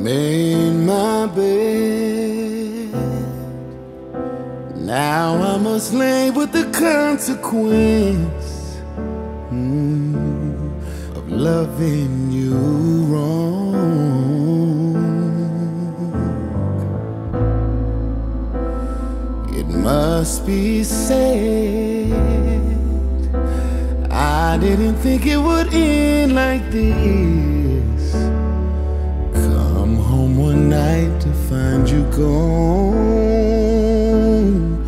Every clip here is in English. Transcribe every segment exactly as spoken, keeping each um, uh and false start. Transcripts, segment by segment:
made my bed. Now I must lay with the consequence mm, of loving you wrong. It must be said, I didn't think it would end like this. Come home one night to find you gone.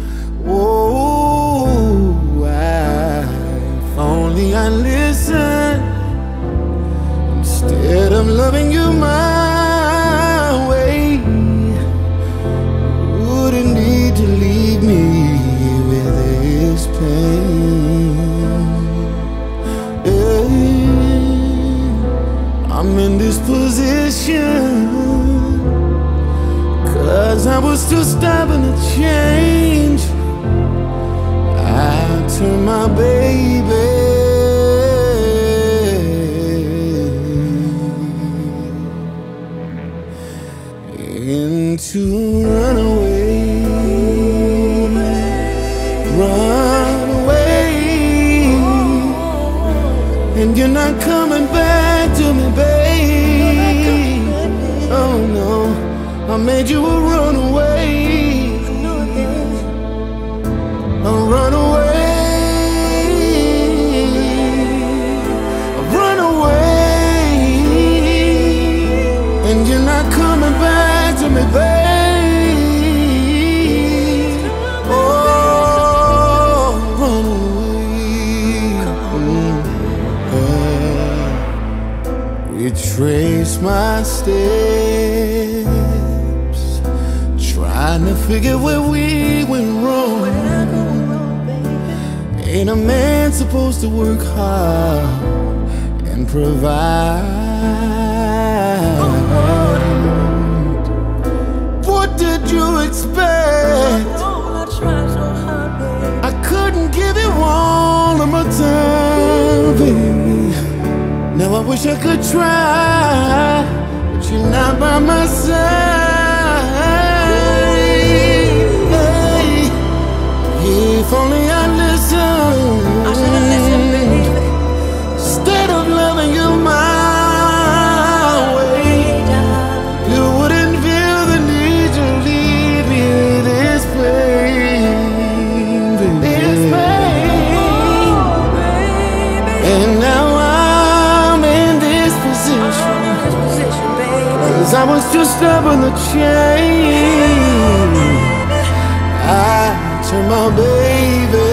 Oh, if only I listened instead of loving you my way. Wouldn't need to leave me with this pain. I'm in this position 'cause I was too stubborn to change. I turned my baby into runaway, runaway, and you're not coming back to me, babe. Oh no, I made you a runaway, a runaway, a runaway, and you're not coming back to me, babe. Oh, runaway. Mm-hmm. Retrace my steps, trying to figure where we went wrong. Ain't a man supposed to work hard and provide? What did you expect? I couldn't give you all of my time, baby. Now I wish I could try, but you're not by my side. Hey, if only I listened, I should've listened, baby. Instead of loving you my way, you wouldn't feel the need to leave me this pain, this pain. And now I'm in this position 'cause I was too stubborn to change. I turned my baby